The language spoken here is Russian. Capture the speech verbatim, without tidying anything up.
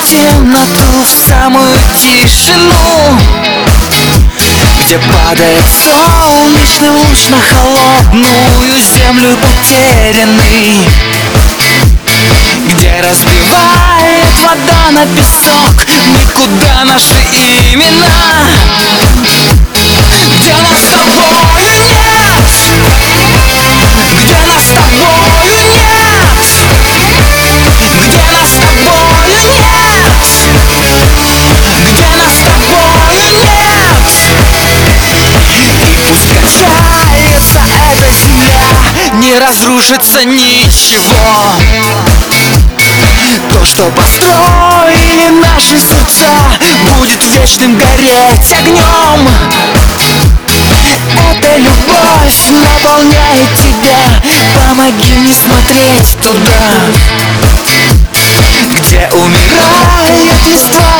темноту, в самую тишину, где падает солнечный луч на холодную землю потерянный, где разбивает вода на песок никуда наши имена, где нас с тобою нет, где нас с тобою нет, где нас с тобою нет, где нас с тобою нет. И пусть качается эта земля, не разрушится ничего. То, что построили наши сердца, будет вечным гореть огнем. Эта любовь наполняет тебя, помоги не смотреть туда, где умирает листва